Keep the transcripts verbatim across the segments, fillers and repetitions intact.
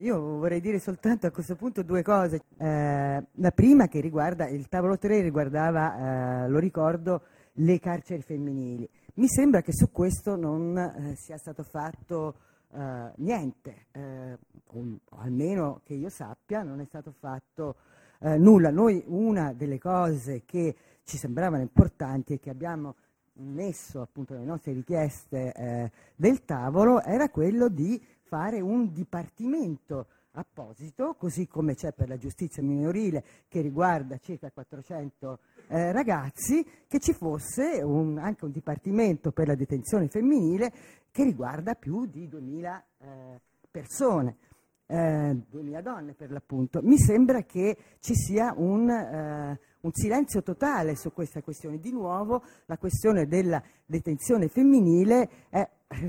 Io vorrei dire soltanto a questo punto due cose. Eh, la prima che riguarda, il tavolo tre riguardava, eh, lo ricordo, le carceri femminili. Mi sembra che su questo non eh, sia stato fatto eh, niente, eh, o, o almeno che io sappia non è stato fatto eh, nulla. Noi una delle cose che ci sembravano importanti e che abbiamo messo appunto nelle nostre richieste eh, del tavolo era quello di fare un dipartimento apposito, così come c'è per la giustizia minorile che riguarda circa quattrocento eh, ragazzi, che ci fosse un, anche un dipartimento per la detenzione femminile che riguarda più di duemila eh, persone, eh, duemila donne per l'appunto. Mi sembra che ci sia un, eh, un silenzio totale su questa questione. Di nuovo la questione della detenzione femminile è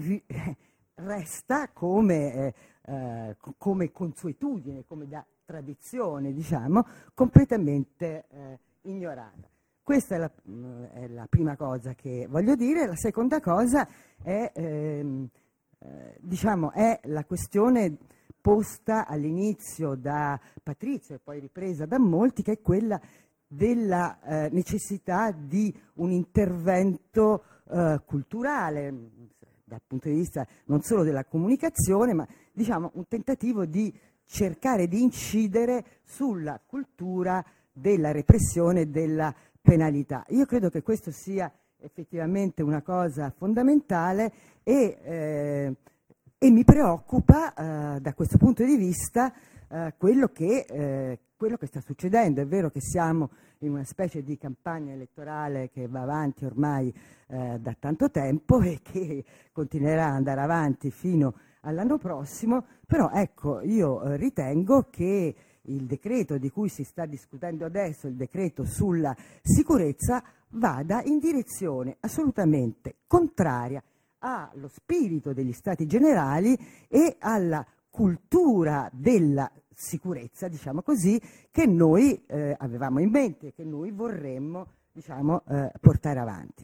resta come, eh, eh, come consuetudine, come da tradizione, diciamo, completamente eh, ignorata. Questa è la, mh, è la prima cosa che voglio dire. La seconda cosa è, ehm, eh, diciamo, è la questione posta all'inizio da Patrizio e poi ripresa da molti, che è quella della eh, necessità di un intervento eh, culturale, dal punto di vista non solo della comunicazione, ma diciamo un tentativo di cercare di incidere sulla cultura della repressione e della penalità. Io credo che questo sia effettivamente una cosa fondamentale e, eh, e mi preoccupa eh, da questo punto di vista eh, quello che, eh, quello che sta succedendo. È vero che siamo in una specie di campagna elettorale che va avanti ormai eh, da tanto tempo e che continuerà ad andare avanti fino all'anno prossimo, però ecco, io eh, ritengo che il decreto di cui si sta discutendo adesso, il decreto sulla sicurezza, vada in direzione assolutamente contraria allo spirito degli Stati Generali e alla cultura della sicurezza, diciamo così, che noi eh, avevamo in mente, che noi vorremmo, diciamo, eh, portare avanti.